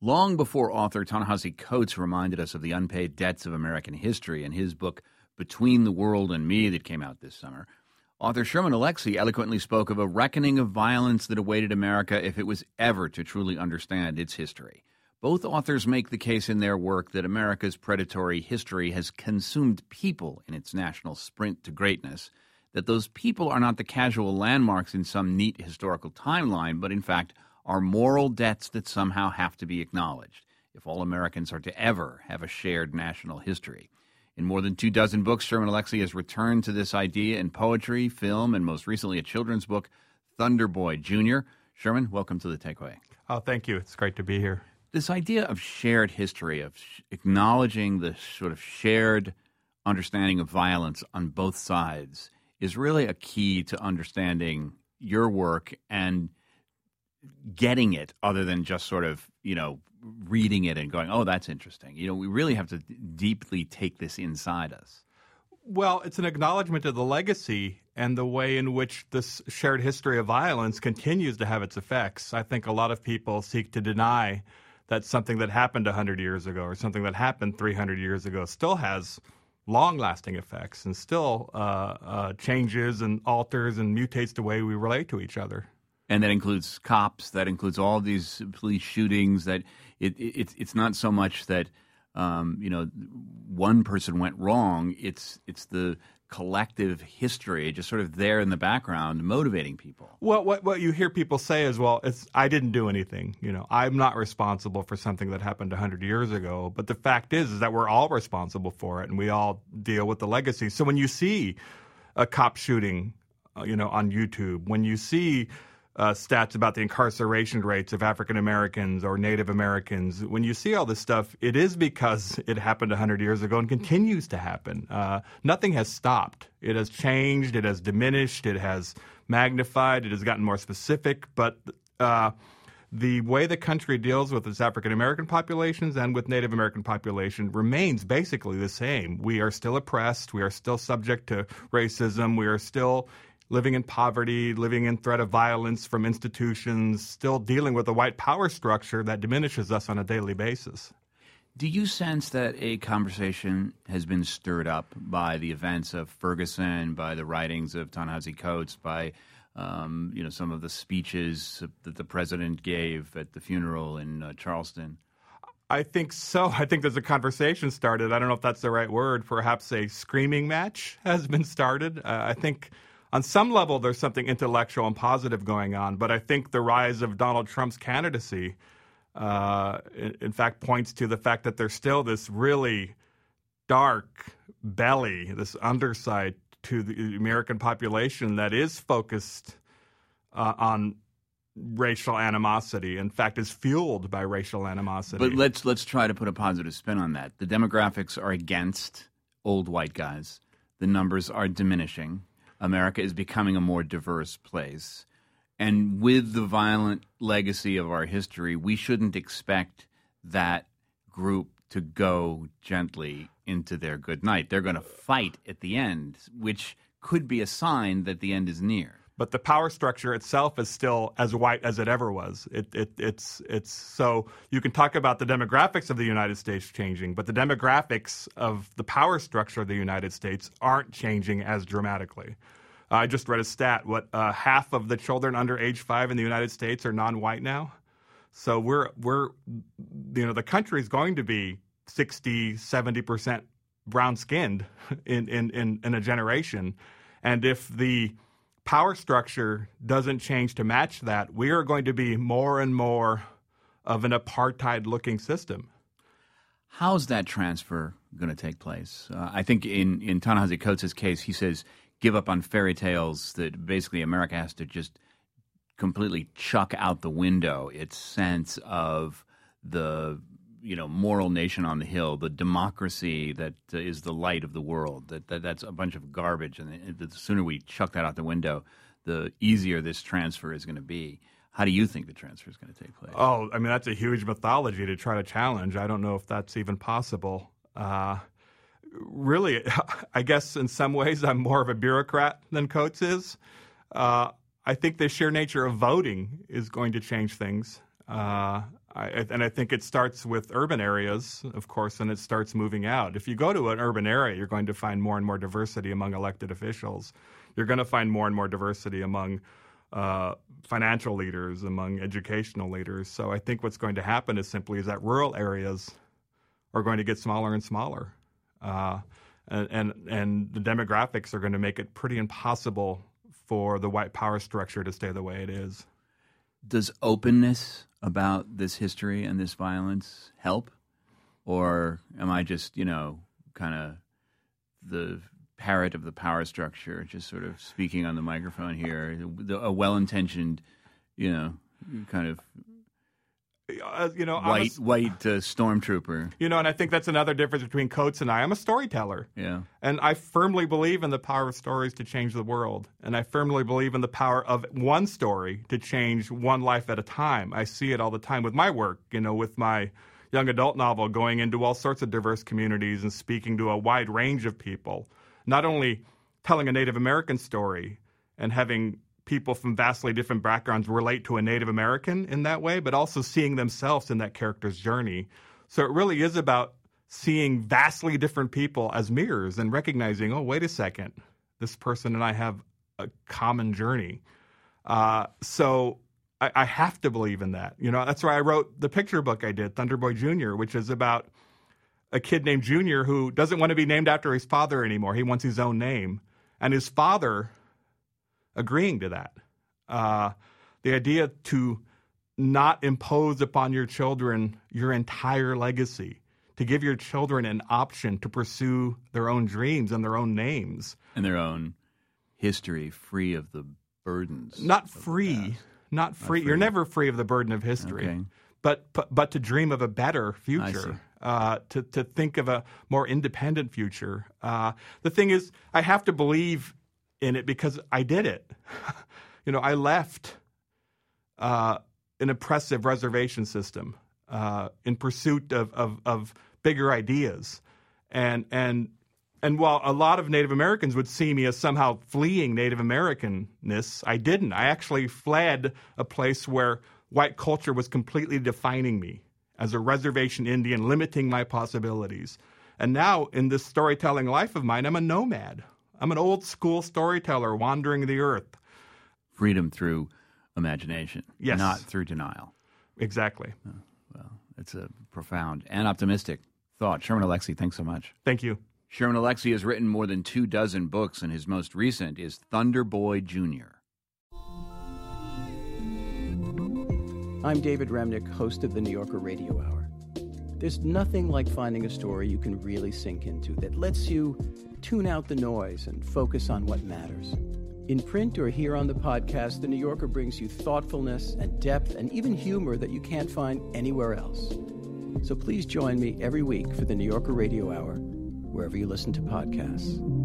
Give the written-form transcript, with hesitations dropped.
Long before author Ta-Nehisi Coates reminded us of the unpaid debts of American history in his book Between the World and Me that came out this summer, author Sherman Alexie eloquently spoke of a reckoning of violence that awaited America if it was ever to truly understand its history. Both authors make the case in their work that America's predatory history has consumed people in its national sprint to greatness, that those people are not the casual landmarks in some neat historical timeline, but in fact are moral debts that somehow have to be acknowledged if all Americans are to ever have a shared national history. In more than 24 books, Sherman Alexie has returned to this idea in poetry, film, and most recently a children's book, Thunderboy Jr. Sherman, welcome to The Takeaway. Oh, thank you. It's great to be here. This idea of shared history, of acknowledging the sort of shared understanding of violence on both sides, is really a key to understanding your work and getting it other than just sort of, reading it and going, oh, that's interesting. We really have to deeply take this inside us. Well, it's an acknowledgement of the legacy and the way in which this shared history of violence continues to have its effects. I think a lot of people seek to deny that something that happened 100 years ago or something that happened 300 years ago still has long-lasting effects and still changes and alters and mutates the way we relate to each other. And that includes cops, that includes all these police shootings, that it's not so much that, one person went wrong. It's the collective history just sort of there in the background motivating people. Well, what you hear people say is, well, I didn't do anything. I'm not responsible for something that happened 100 years ago. But the fact is that we're all responsible for it, and we all deal with the legacy. So when you see a cop shooting, on YouTube, when you see stats about the incarceration rates of African Americans or Native Americans, when you see all this stuff, it is because it happened 100 years ago and continues to happen. Nothing has stopped. It has changed. It has diminished. It has magnified. It has gotten more specific. But the way the country deals with its African American populations and with Native American population remains basically the same. We are still oppressed. We are still subject to racism. We are still living in poverty, living in threat of violence from institutions, still dealing with a white power structure that diminishes us on a daily basis. Do you sense that a conversation has been stirred up by the events of Ferguson, by the writings of Ta-Nehisi Coates, by some of the speeches that the president gave at the funeral in Charleston? I think so. I think there's a conversation started. I don't know if that's the right word. Perhaps a screaming match has been started. I think on some level, there's something intellectual and positive going on, but I think the rise of Donald Trump's candidacy, in fact, points to the fact that there's still this really dark belly, this underside to the American population that is focused on racial animosity. In fact, is fueled by racial animosity. But let's try to put a positive spin on that. The demographics are against old white guys. The numbers are diminishing. America is becoming a more diverse place. And with the violent legacy of our history, we shouldn't expect that group to go gently into their good night. They're going to fight at the end, which could be a sign that the end is near. But the power structure itself is still as white as it ever was. It's so you can talk about the demographics of the United States changing, but the demographics of the power structure of the United States aren't changing as dramatically. I just read a stat. Half of the children under age 5 in the United States are non-white now. So the country is going to be 60, 70% brown-skinned in a generation, and if the power structure doesn't change to match that, we are going to be more and more of an apartheid-looking system. How's that transfer going to take place? I think in Ta-Nehisi Coates' case, he says, give up on fairy tales, that basically America has to just completely chuck out the window its sense of the moral nation on the hill, the democracy that is the light of the world. That's a bunch of garbage, and the sooner we chuck that out the window, the easier this transfer is going to be. How do you think the transfer is going to take place? Oh, I mean, that's a huge mythology to try to challenge. I don't know if that's even possible. Really, I guess in some ways I'm more of a bureaucrat than Coates is. I think the sheer nature of voting is going to change things. And I think it starts with urban areas, of course, and it starts moving out. If you go to an urban area, you're going to find more and more diversity among elected officials. You're going to find more and more diversity among financial leaders, among educational leaders. So I think what's going to happen is that rural areas are going to get smaller and smaller. And the demographics are going to make it pretty impossible for the white power structure to stay the way it is. Does openness about this history and this violence help? Or am I just, kind of the parrot of the power structure, just sort of speaking on the microphone here, a well-intentioned, kind of white stormtrooper. And I think that's another difference between Coates and I. I'm a storyteller. Yeah. And I firmly believe in the power of stories to change the world. And I firmly believe in the power of one story to change one life at a time. I see it all the time with my work, with my young adult novel, going into all sorts of diverse communities and speaking to a wide range of people. Not only telling a Native American story and having people from vastly different backgrounds relate to a Native American in that way, but also seeing themselves in that character's journey. So it really is about seeing vastly different people as mirrors and recognizing, oh, wait a second, this person and I have a common journey. So I have to believe in that. That's why I wrote the picture book I did, Thunderboy Jr., which is about a kid named Junior who doesn't want to be named after his father anymore. He wants his own name. And his father agreeing to that. The idea to not impose upon your children your entire legacy, to give your children an option to pursue their own dreams and their own names. And their own history, free of the burdens. Not free. You're never free of the burden of history. Okay. But to dream of a better future, to think of a more independent future. The thing is, I have to believe in it because I did it. I left an oppressive reservation system in pursuit of bigger ideas. And while a lot of Native Americans would see me as somehow fleeing Native Americanness, I didn't. I actually fled a place where white culture was completely defining me as a reservation Indian, limiting my possibilities. And now, in this storytelling life of mine, I'm a nomad. I'm an old school storyteller wandering the earth. Freedom through imagination, yes, not through denial. Exactly. Oh, well, it's a profound and optimistic thought. Sherman Alexie, thanks so much. Thank you. Sherman Alexie has written more than 24 books, and his most recent is Thunderboy Jr. I'm David Remnick, host of the New Yorker Radio Hour. There's nothing like finding a story you can really sink into that lets you tune out the noise and focus on what matters. In print or here on the podcast, The New Yorker brings you thoughtfulness and depth and even humor that you can't find anywhere else. So please join me every week for the New Yorker Radio Hour, wherever you listen to podcasts.